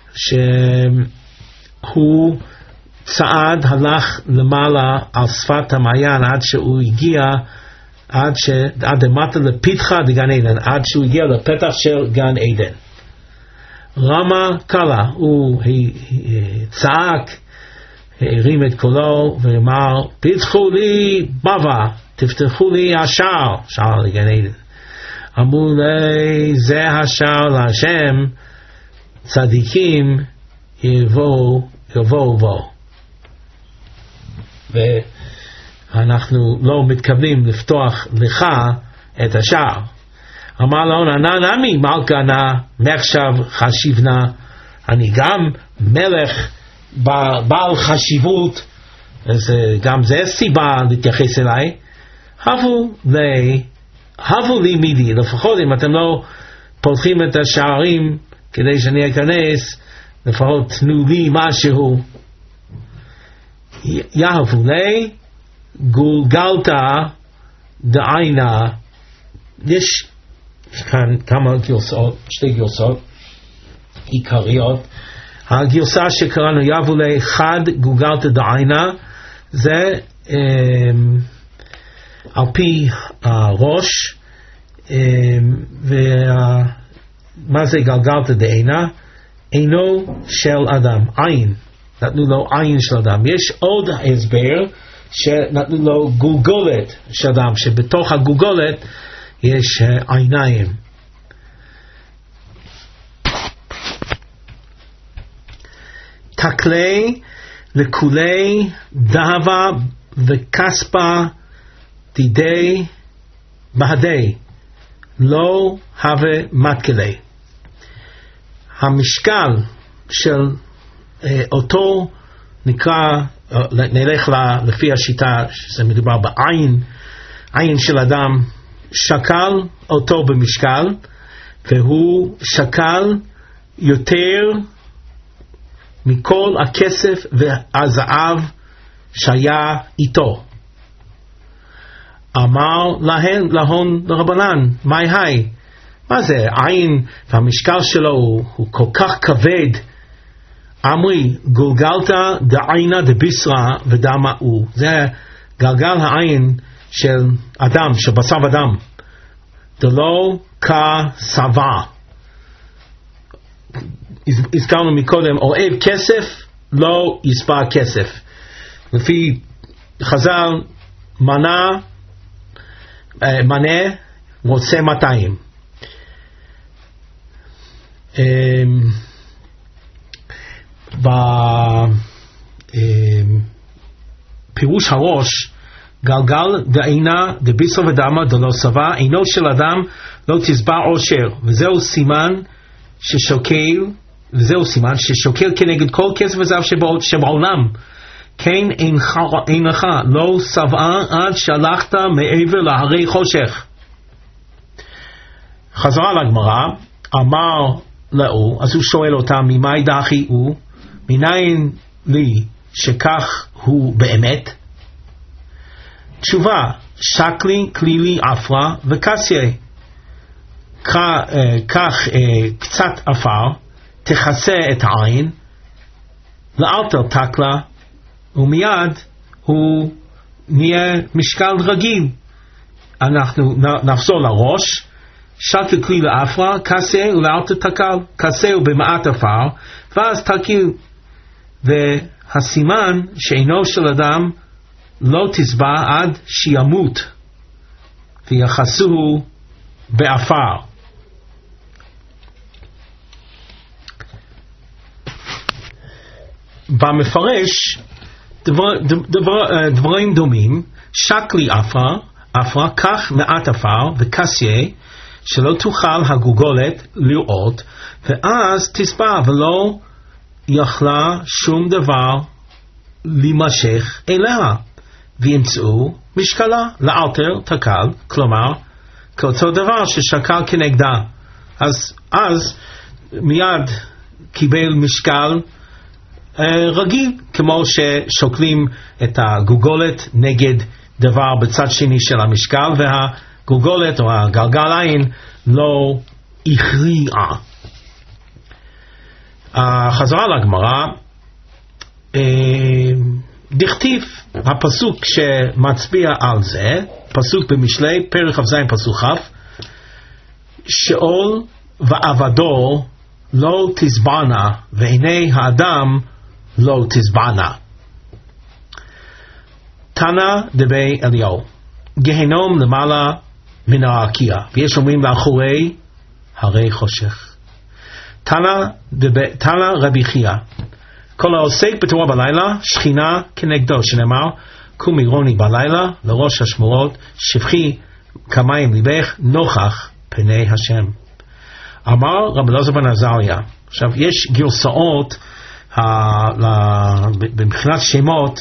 שהוא צעד, הלך למעלה על שפת המעיין עד שהוא הגיע, עד למטה לפתחה דגן עדן, עד שהוא הגיע לפתח של גן עדן. רמה קלה, הוא צעק, הרים את קולו ואמר, פתחו לי בבא, תפתחו לי השער, שער לגן עדן. אמרו לי, זה השער להשם, צדיקים יבואו בו. ואנחנו לא מתכוונים לפתוח לך את השער. אמר לו, נמי מלכה נא מחשב חשיבנה, אני גם מלך בעל חשיבות, אז גם זה סיבה להתייחס אליי. הבו לי מידי, לפחות אם אתם לא פותחים את השערים כדי שאני אכנס, לפחות תנו לי משהו. יהבו לי גולגלתה דעיינה. יש כאן כמה גרסאות, שתי גרסאות עיקריות. הגרסה שקראנו יבו לי חד גולגלתה דעיינה, זה על פי הראש, ומה זה גלגלתה דעיינה? עינו של אדם, עין, נתנו לו עין של אדם. יש עוד הסבר שנתנו לו גולגולת של אדם, שבתוך הגולגולת יש עיניים. תקלי לכולי דהבה וכספה דידי בהדי לא הווה מתקלי. המשקל של אותו נקרא, נלך לפי השיטה שזה מדובר בעין, עין של אדם, שקל אותו במשקל, והוא שקל יותר מכל הכסף והזהב שהיה איתו. אמר להון לרבנן, מאי היי, מה זה עין והמשקל שלו הוא כל כך כבד? אמרי גולגלת דעינה דביסרה ודמה הוא. זה גלגל העין של אדם, של בשר ודם, דלא כסבה. הזכרנו מקודם, אוהב כסף לא יספר כסף. לפי חז"ל מנה רוצה 200. בפירוש הראש, גלגל דעינה דביסר ודמה דלא סבה, עינו של אדם לא תסבר עושר, וזהו סימן ששוקל כנגד כל כסף וזהב שבעולם. כן אין לך לא שבעה עד שהלכת מעבר להרי חושך. חזרה לגמרא, אמר לאו, אז הוא שואל אותה, ממאי דחי הוא? מניין לי שכך הוא באמת? תשובה, שקלי כלילי אפרה וקסיה. כך קצת אפר, תכסה את העין, לאלתר תקלה, ומיד הוא נהיה משקל רגיל. אנחנו נחזור לראש, שקל כלי לאפרה, כסה ולאלתר תקל, כסה הוא במעט אפר, ואז תקיל. והסימן שעינו של אדם לא תסבע עד שימות, ויחסוהו באפר. במפרש דברים דומים, שקלי אפרה, כך מעט אפר וקסיה, שלא תוכל הגוגולת לראות, ואז תסבע ולא יכלה שום דבר להימשך אליה, וימצאו משקלה לאלתר תקל, כלומר כאותו דבר ששקל כנגדה. אז מיד קיבל משקל רגיל, כמו ששוקלים את הגוגולת נגד דבר בצד שני של המשקל, והגוגולת או הגלגל עין לא הכריעה. חזרה לגמרא, דכתיב הפסוק שמצביע על זה, פסוק במשלי, פרק כ"ז פסוק כ', שאול ועבדו לא תסבענה, ועיני האדם לא תסבענה. תנא דבי אליהו, גהנום למעלה מן הרקיע, ויש אומרים לאחורי הרי חושך. תנא רבי חייא, כל העוסק בתורה בלילה, שכינה כנגדו, שנאמר, קום עירוני בלילה, לראש השמורות, שפכי כמים ליבך, נוכח פני השם. אמר רבי אלעזר בן עזריה. עכשיו, יש גרסאות מבחינת שמות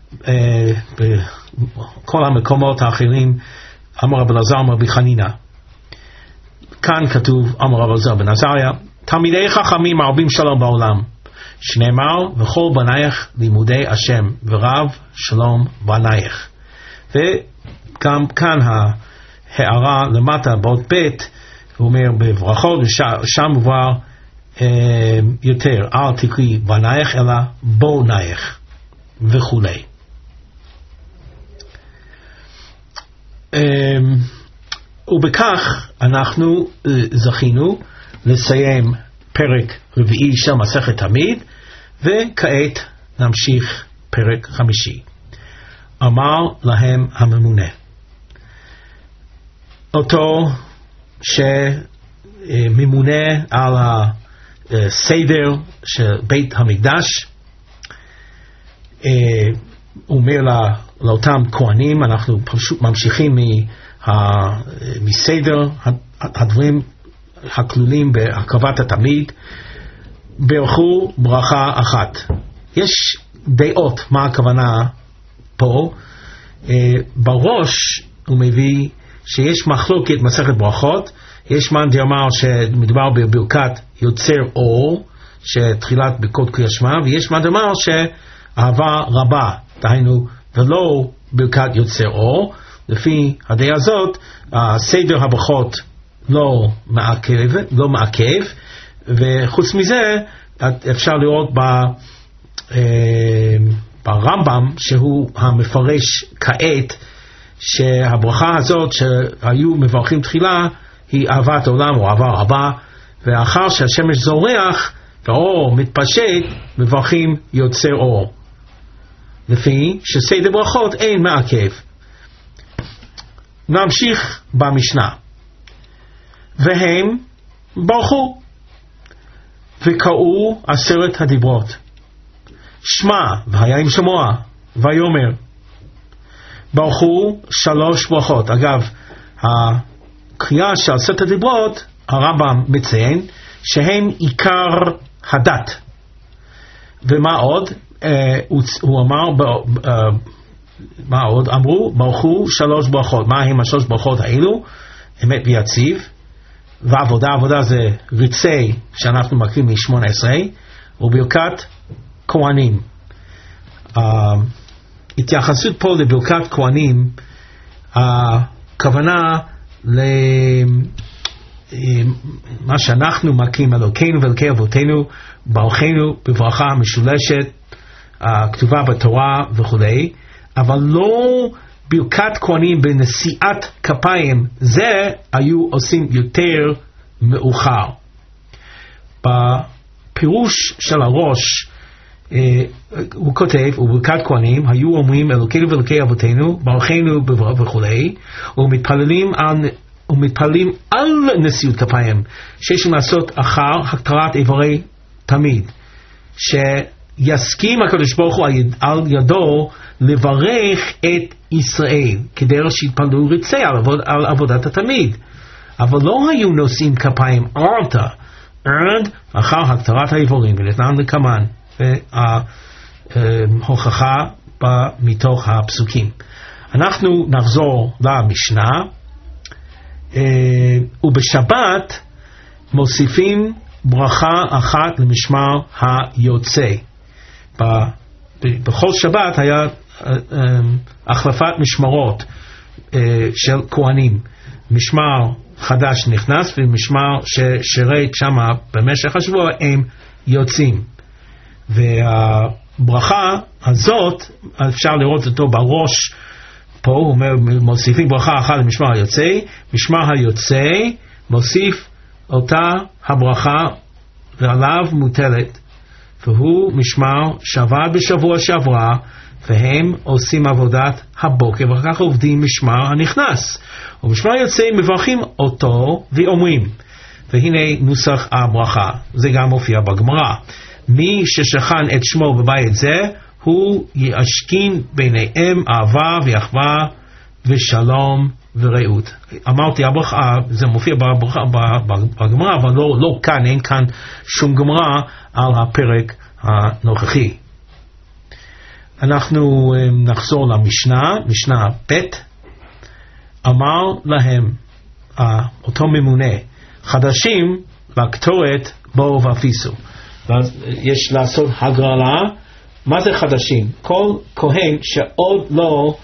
בכל המקומות האחרים, אמר רבי אלעזר רבי חנינא. כאן כתוב אמר רבי אלעזר בן עזריה, תלמידי חכמים מרבים שלום בעולם, שנאמר, וכל בנייך לימודי השם, ורב שלום בנייך. וגם כאן ההערה למטה באות ב', הוא אומר בברכות, ושם מובהר יותר, אל תקרי בנייך אלא בונייך וכולי. ובכך אנחנו זכינו לסיים פרק רביעי של מסכת תמיד, וכעת נמשיך פרק חמישי. אמר להם הממונה, אותו שממונה על הסדר של בית המקדש, הוא אומר לאותם כהנים, אנחנו פשוט ממשיכים מסדר הדברים הכלולים בהקרבת התמיד, ברכו ברכה אחת. יש דעות מה הכוונה פה. בראש הוא מביא שיש מחלוקת מסכת ברכות. יש מאן דאמר שמדובר בברכת יוצר אור, שתחילת ברכות קריאת שמע, ויש מאן דאמר שאהבה רבה, דהיינו ולא ברכת יוצר אור. לפי הדעה הזאת סדר הברכות לא מעכב, וחוץ מזה אפשר לראות ברמב"ם שהוא המפרש כעת שהברכה הזאת שהיו מברכים תחילה היא אהבת העולם או אהבה רבה, ואחר שהשמש זורח והאור מתפשט מברכים יוצר אור, לפי שסדר ברכות אין מעכב. נמשיך במשנה. והם ברכו וקראו 10 הדיברות, שמע והיה עם שמוע ויאמר. ברכו 3 ברכות. אגב, הקריאה של 10 הדיברות, הרמב"ם מציין שהם עיקר הדת. ומה עוד? הוא אמר, מה עוד? אמרו ברכו 3 ברכות. מה הם 3 ברכות האלו? אמת ויציב, ועבודה. עבודה זה ריצי שאנחנו מקריאים מ-18, וברכת כהנים. התייחסות פה לברכת כהנים, הכוונה למה שאנחנו מקריאים, אלוקינו ואלוקי אבותינו ברכנו בברכה משולשת הכתובה בתורה וכו', אבל לא ברכת כהנים בנשיאת כפיים. זה היו עושים יותר מאוחר. בפירוש של הראש הוא כותב, וברכת כהנים היו אומרים אלוקינו ואלוקי אבותינו ברכנו וכו', ומתפללים על נשיאות כפיים שיש לעשות אחר הכתרת איברי תמיד, שיסכים הקדוש ברוך הוא על ידו לברך את ישראל כדרך שהתפללו ריצי על עבודת התמיד, אבל לא היו נושאים כפיים עד אחר הכתרת האיבורים, ולתנן לקמן. וההוכחה מתוך הפסוקים. אנחנו נחזור למשנה, ובשבת מוסיפים ברכה אחת למשמר היוצא. בכל שבת היה החלפת משמרות של כהנים. משמר חדש נכנס ומשמר ששירת שם במשך השבוע הם יוצאים. והברכה הזאת אפשר לראות אותו בראש פה. הוא אומר מוסיפים ברכה אחת למשמר היוצא. משמר היוצא מוסיף אותה הברכה ועליו מוטלת, והוא משמר שעבד בשבוע שעברה, והם עושים עבודת הבוקר ואחר כך עובדים משמר הנכנס. ומשמר היוצא מברכים אותו ואומרים, והנה נוסח הברכה, זה גם מופיע בגמרא, מי ששכן את שמו בבית זה, הוא ישכין ביניהם אהבה ואחווה ושלום ורעות. אמרתי הברכה, זה מופיע בגמרא, אבל לא כאן, אין כאן שום גמרא על הפרק הנוכחי. אנחנו נחזור למשנה, משנה ב'. אמר להם אותו ממונה, חדשים לקטורת בואו ואפיסו. יש לעשות הגרלה. מה זה חדשים? כל כהן שעוד לא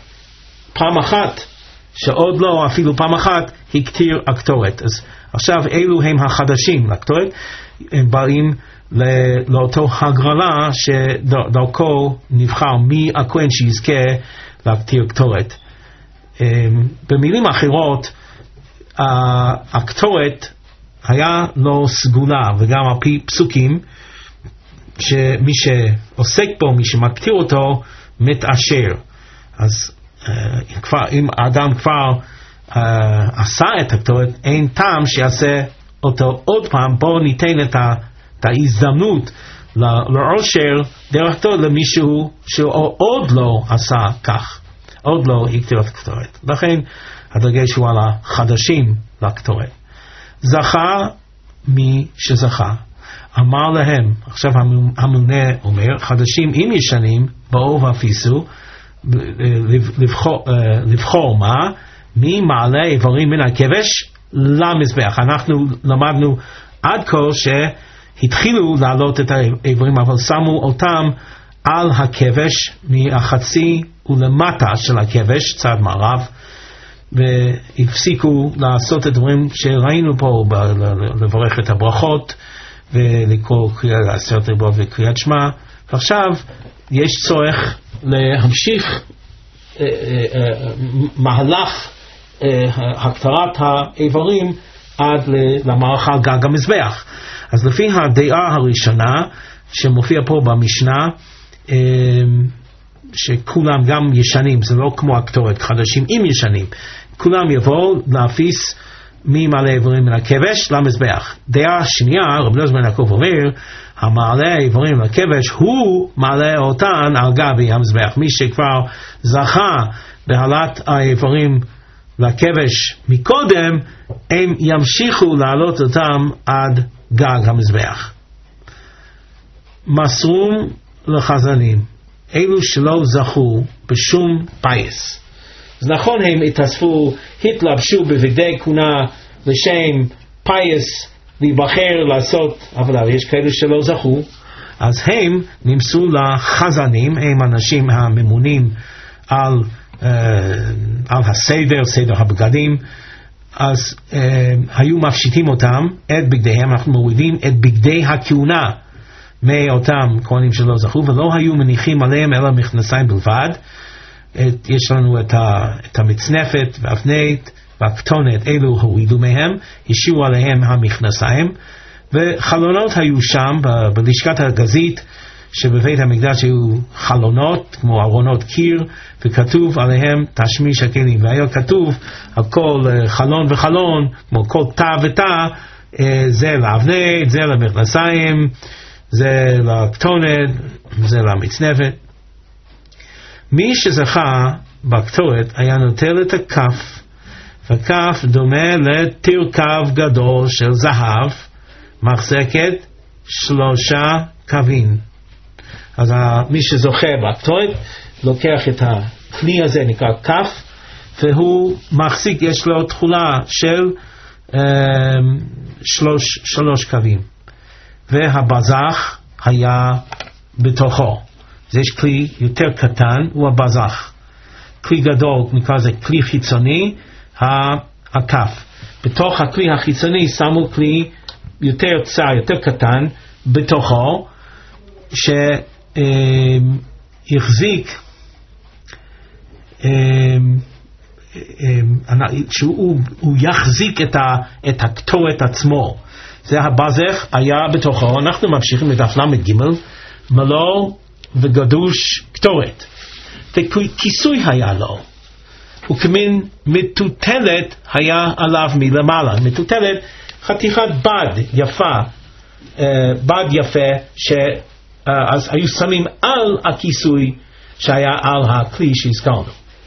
אפילו פעם אחת הקטיר הקטורת. אז עכשיו אלו הם החדשים לקטורת, הם באים לאותו הגרלה שדרכו נבחר מי הכהן שיזכה להקטיר קטורת. במילים אחרות, הקטורת היה לא סגולה, וגם על פי פסוקים שמי שעוסק בו, מי שמקטיר אותו, מתעשר. אז אם האדם כבר עשה את הקטורת, אין טעם שיעשה אותו עוד פעם. בואו ניתן את ההזדמנות לעושר דרך כתורת למישהו שעוד לא עשה כך, עוד לא הקטיר את הקטורת. לכן הדגש הוא על החדשים לקטורת. זכה מי שזכה, אמר להם, עכשיו הממונה אומר, חדשים אם ישנים באו ואפיסו, לבחור מה? מי מעלה איברים מן הכבש למזבח. אנחנו למדנו עד כה שהתחילו להעלות את האיברים, אבל שמו אותם על הכבש מהחצי ולמטה של הכבש, צד מערב, והפסיקו לעשות את הדברים שראינו פה, לברך את הברכות ולקרוא עשרת הדיברות וקריאת שמע. ועכשיו יש צורך להמשיך מהלך הקטרת האיברים עד למערכה על גג המזבח. אז לפי הדעה הראשונה שמופיע פה במשנה, שכולם גם ישנים, זה לא כמו הקטורת, חדשים עם ישנים, כולם יבואו להפיס מי מעלה איברים מן הכבש למזבח. דעה שנייה, רבי אלעזר בן יעקב אומר, המעלה איברים לכבש הוא מעלה אותן על גבי המזבח. מי שכבר זכה בהעלת האיברים לכבש מקודם, הם ימשיכו להעלות אותם עד גג המזבח. מסרו לחזנים, אלו שלא זכו בשום פייס. אז נכון, הם התלבשו בבגדי כהונה לשם פייס, להיבחר לעשות עבודה, ויש כאלה שלא זכו, אז הם נמסו לחזנים, הם אנשים הממונים על הסדר, סדר הבגדים. אז היו מפשיטים אותם את בגדיהם, אנחנו מורידים את בגדי הכהונה מאותם כהנים שלא זכו, ולא היו מניחים עליהם אלא מכנסיים בלבד. יש לנו את המצנפת והאבנית והכתונת, אלו הורידו מהם, השאירו עליהם המכנסיים, וחלונות היו שם בלשכת הגזית שבבית המקדש, היו חלונות כמו ארונות קיר, וכתוב עליהם תשמיש הכלים, והיה כתוב על כל חלון וחלון, כמו כל תא ותא, זה לאבנית, זה למכנסיים, זה לכתונת, זה למצנפת. מי שזכה בקטורת היה נוטל את הכף, וכף דומה לתרכב גדול של זהב, מחזקת 3 קווים. אז מי שזוכה בקטורת לוקח את הכלי הזה, נקרא כף, והוא מחזיק, יש לו תכולה של 3 קווים, והבזח היה בתוכו. אז יש כלי יותר קטן, הוא הבזח. כלי גדול, נקרא זה כלי חיצוני, הכף. בתוך הכלי החיצוני שמו כלי יותר צר, יותר קטן, בתוכו, שהחזיק, שהוא יחזיק את הקטורת עצמו. זה הבזח היה בתוכו. אנחנו ממשיכים לדף למ"ג, מלוא וגדוש קטורת, וכיסוי היה לו, וכמין מטוטלת היה עליו מלמעלה. מטוטלת, חתיכת בד יפה, בד יפה, אז היו שמים על הכיסוי שהיה על הכלי שהזכרנו.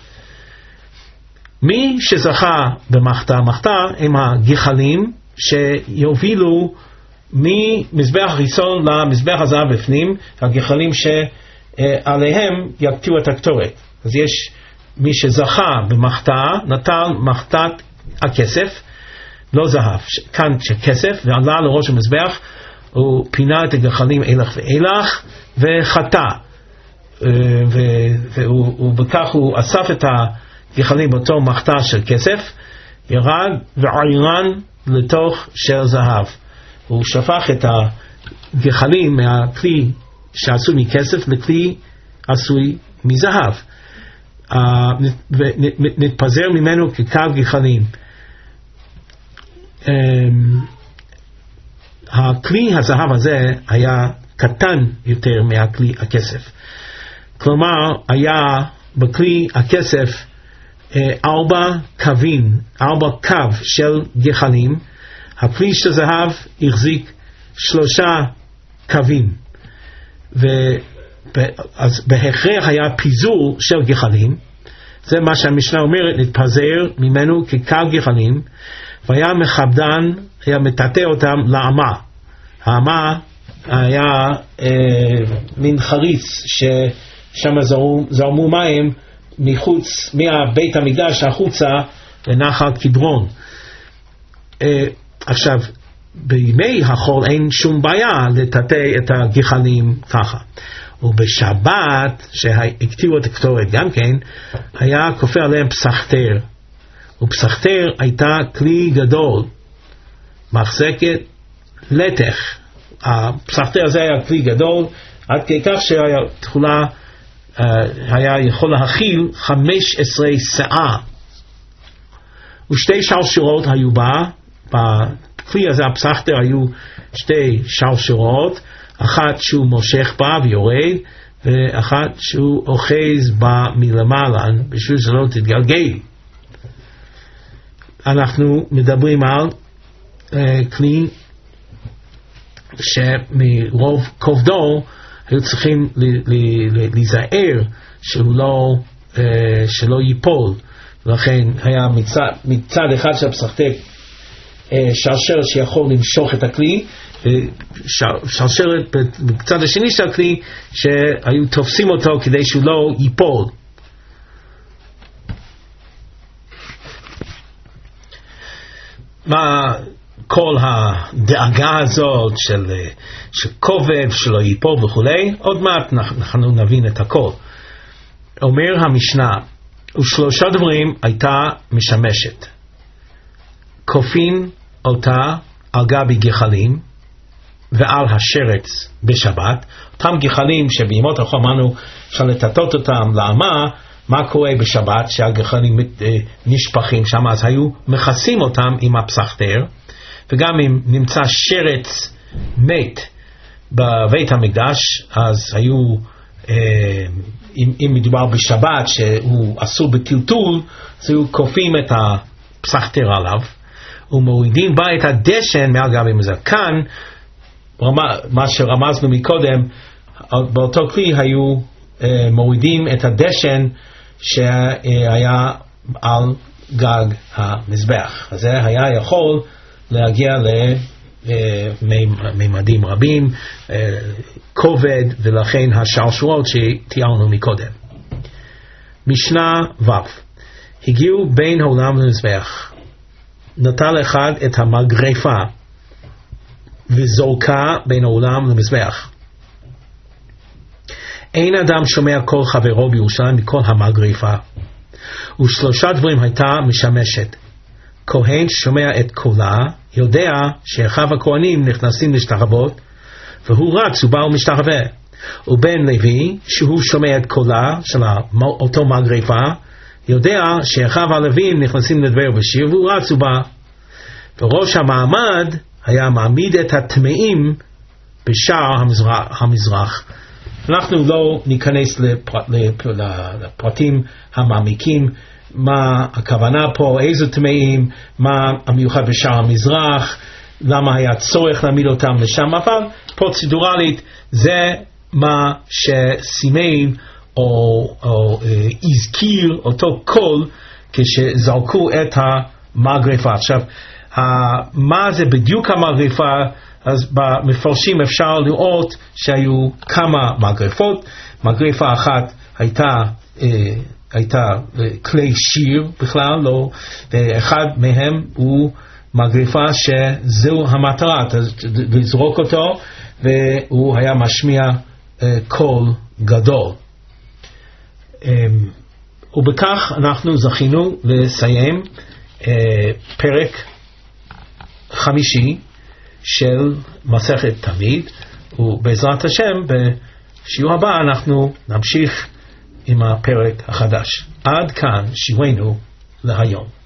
מי שזכה במחתה, מחתה הם הגחלים שיובילו ממזבח החיצון למזבח הזהב בפנים, הגחלים שעליהם יקטירו את הקטורת. אז יש מי שזכה במחתה, נטל מחתת הכסף, לא זהב, כאן כסף, ועלה לראש המזבח, הוא פינה את הגחלים אילך ואילך, וחטא, ובכך הוא אסף את הגחלים באותו מחתה של כסף, ירד ועירן לתוך של זהב. הוא שפך את הגחלים מהכלי שעשוי מכסף לכלי עשוי מזהב, ונתפזר ממנו כקו גחלים. הכלי הזהב הזה היה קטן יותר מהכלי הכסף, כלומר היה בכלי הכסף 4 קווים, 4 קו של גחלים. הכלי של זהב החזיק 3 קווים, אז בהכרח היה פיזור של גחלים, זה מה שהמשנה אומרת, נתפזר ממנו כקל גחלים, והיה מכבדן, היה מטאטא אותם לאמה. האמה היה מין חריץ ששם זרמו מים מחוץ, מהבית המקדש החוצה לנחל קדרון. עכשיו, בימי החול אין שום בעיה לטאטא את הגחלים ככה. ובשבת, שהקטירו את הקטורת גם כן, היה כופה עליהם פסחתר. ופסחתר הייתה כלי גדול, מחזקת לתך. הפסחתר הזה היה כלי גדול, עד כדי כך שהתחולה היה יכול להכיל 15 שאה. ושתי שרשורות היו בה, בכלי הזה הפסחתר היו שתי שרשורות, אחת שהוא מושך בה ויורד, ואחת שהוא אוחז בה מלמעלה, בשביל שלא תתגלגל. אנחנו מדברים על כלי שמרוב כובדו היו צריכים להיזהר שלא ייפול. לכן היה מצד אחד של הפסחתר שרשרת שיכול למשוך את הכלי, ושרשרת בצד השני של הכלי שהיו תופסים אותו כדי שהוא לא ייפול. מה כל הדאגה הזאת של כובד, שלא ייפול וכולי, עוד מעט אנחנו נבין את הכל. אומר המשנה, ושלושה דברים הייתה משמשת. כופין אותה על גבי גחלים ועל השרץ בשבת. אותם גחלים שבימות החול אמרנו אפשר לטאטא אותם לאמה, מה קורה בשבת שהגחלים נשפכים שם, אז היו מכסים אותם עם הפסחתר, וגם אם נמצא שרץ מת בבית המקדש, אז היו, אם מדובר בשבת שהוא אסור בטלטול, אז היו כופים את הפסחתר עליו, ומורידים בה את הדשן מעל גבי מזקן. מה שרמזנו מקודם, באותו כלי היו מורידים את הדשן שהיה על גג המזבח. אז זה היה יכול להגיע לממדים רבים, כובד, ולכן השרשורות שתיארנו מקודם. משנה ו' הגיעו בין העולם למזבח, נטל אחד את המגרפה וזורקה בין העולם למזבח. אין אדם שומע כל חברו בירושלים מכל המגרפה. ושלושה דברים הייתה משמשת. כהן שומע את קולה, יודע שאחיו הכהנים נכנסים להשתחוות, והוא רץ ובא ומשתחווה. ובן לוי, שהוא שומע את קולה של אותו מגרפה, יודע שאחיו הלווים נכנסים לדבר בשיר, והוא רץ ובא. וראש המעמד היה מעמיד את הטמאים בשער המזרח. אנחנו לא ניכנס לפרטים המעמיקים, מה הכוונה פה, איזה טמאים, מה המיוחד בשער המזרח, למה היה צורך להעמיד אותם לשם, אבל פרוצדורלית זה מה שסימן או הזכיר אותו קול כשזרקו את המגרפה. עכשיו, מה זה בדיוק המגרפה? אז במפרשים אפשר לראות שהיו כמה מגרפות. מגרפה אחת הייתה כלי שיר בכלל, לא, ואחד מהם הוא מגרפה שזהו המטרה, לזרוק אותו, והוא היה משמיע קול גדול. ובכך אנחנו זכינו לסיים פרק 5 של מסכת תמיד, ובעזרת השם בשיעור הבא אנחנו נמשיך עם הפרק החדש. עד כאן שיעורנו להיום.